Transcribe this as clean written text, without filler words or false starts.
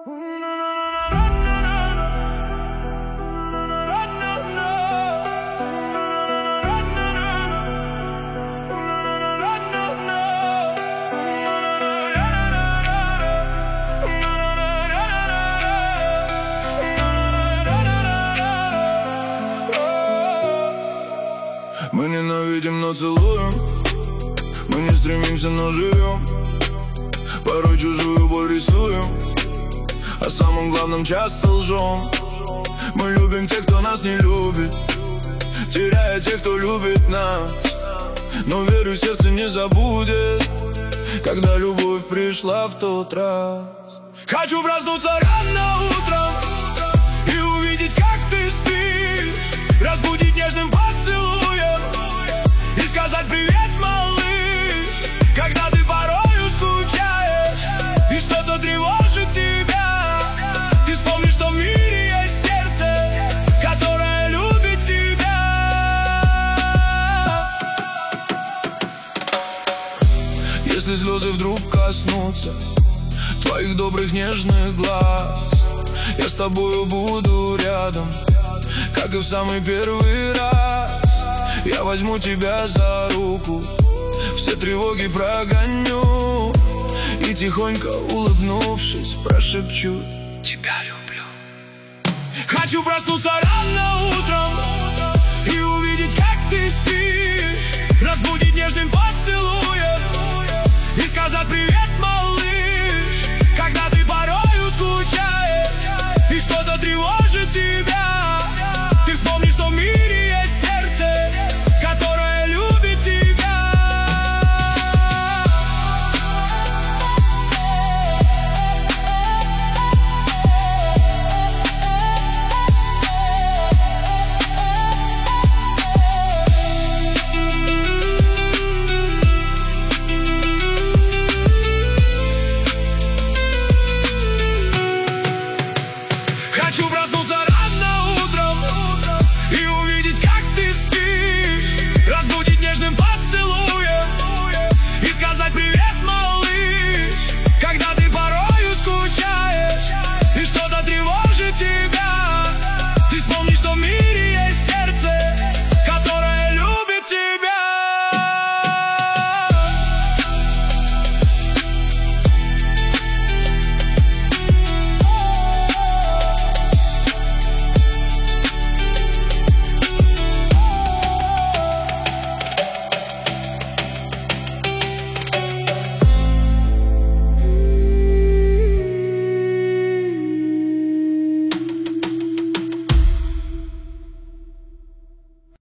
Мы ненавидим, но целуем. Мы не стремимся, но живем. Порой чужую боль рисуем, о самом главном часто лжем. Мы любим тех, кто нас не любит, теряя тех, кто любит нас. Но верю, сердце не забудет, когда любовь пришла в тот раз. Хочу проснуться рано утром и увидеть, как ты спишь, разбудить нежным поцелуем и сказать привет, малыш. Когда ты порою скучаешь и что-то тревожит тебя, ты вспомни, что в мире есть сердце, которое любит тебя. Если слезы вдруг коснутся твоих добрых нежных глаз, я с тобою буду рядом, как и в самый первый раз. Я возьму тебя за руку, все тревоги прогоню и тихонько улыбнувшись прошепчу: тебя люблю. Хочу проснуться рано